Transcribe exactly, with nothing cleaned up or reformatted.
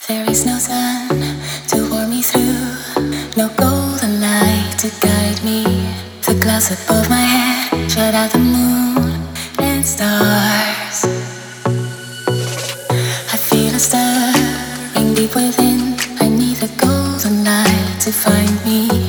There is no sun to warm me through, no golden light to guide me. The clouds above my head shut out the moon and stars. I feel a stirring deep within. I need the golden light to find me.